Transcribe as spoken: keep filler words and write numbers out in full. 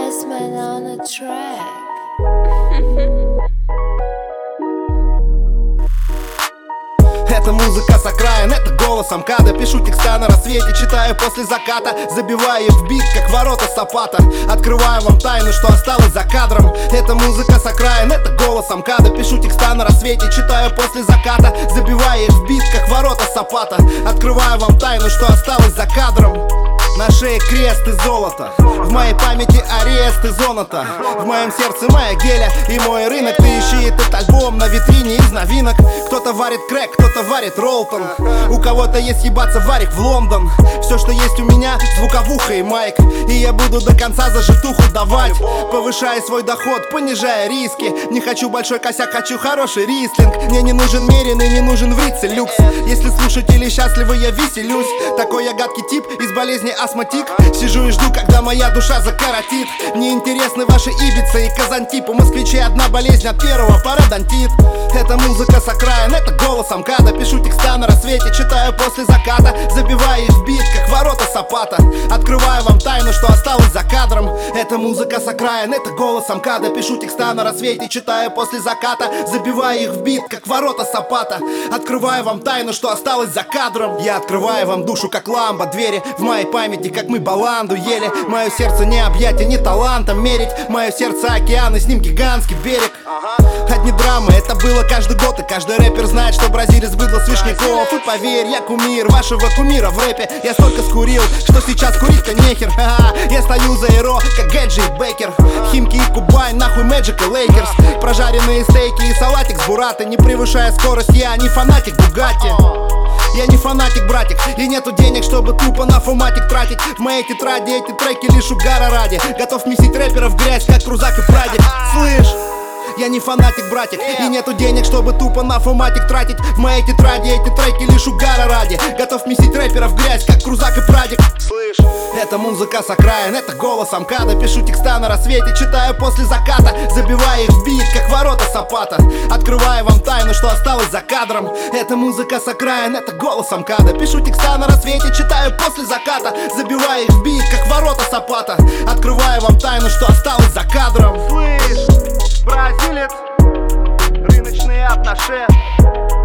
Basement on the track. Это музыка с окраин, это голос Амкада. Пишу текста на рассвете, читаю после заката. Забиваю их в бит, как ворота Сапата. Открываю вам тайну, что осталось за кадром. Это музыка с окраин, это голос Амкада. Пишу текста на рассвете, читаю после заката. Забиваю их в бит, как ворота Сапата. Открываю вам тайну, что осталось за кадром. На шее крест и золото, в моей памяти арест и зоната. В моем сердце моя геля и мой рынок. Ты ищи этот альбом на витрине из новинок. Кто-то варит крэк, кто-то варит роллтон. У кого-то есть ебаться варик в Лондон. Все, что есть у меня, звуковуха и майк. И я буду до конца за житуху давать, повышая свой доход, понижая риски. Не хочу большой косяк, хочу хороший рислинг. Мне не нужен меренный, не нужен врице люкс. Если слушатели счастливы, я веселюсь. Такой я гадкий тип из болезни астматик. Сижу и жду, когда моя душа закоротит. Мне интересны ваши Ибица и Казантип. У москвичей одна болезнь от первого пародонтит. Это музыка с окраин, это голос Амкада. Пишу текста на рассвете, читаю после заката. Забиваю их в бит, как ворота Сапата. Открываю вам тайну, что осталось за кадром. Это музыка с окраин, это голос Амкада. Пишу текста на рассвете, читаю после заката. Забиваю их в бит, как ворота Сапата. Открываю вам тайну, что осталось за кадром. Я открываю вам душу, как ламба. Двери в моей памяти, как мы баланду ели. Мое сердце не объятие, не талантом мерить. Мое сердце океан, и с ним гигантский берег. Одни драмы, это было каждый год. И каждый рэпер знает, что бразилец быдло с Вишняков. И поверь, я кумир вашего кумира в рэпе. Я столько скурил, что сейчас курить-то нехер. Ха-ха. Я стою за эро, как Гэджи и Бейкер. Химки и Кубань, нахуй Мэджик и Лейкерс. Прожаренные стейки и салатик с бураты. Не превышая скорость, я не фанатик Бугатти. Я не фанатик, братик, и нету денег, чтобы тупо на фуматик тратить. В моей тетради эти треки лишь угара ради. Готов месить рэперов в грязь, как Крузак и Прадик. Слышь? Я не фанатик, братик, и нету денег, чтобы тупо на фуматик тратить. В моей тетради эти треки лишь угара ради. Готов месить рэперов в грязь, как Крузак и Прадик. Слышь? Это музыка с окраин, это голос Амкада. Пишу текста на рассвете, читаю после заката. Забиваю их в бит, как ворота Сапата. Открываю вам тайну, что осталось за кадром. Это музыка с окраин, это голос Амкада. Пишу текста на рассвете, читаю после заката. Забиваю их в бит, как ворота Сапата. Открываю вам тайну, что осталось за кадром. Слышь, бразилец, рыночные отношения.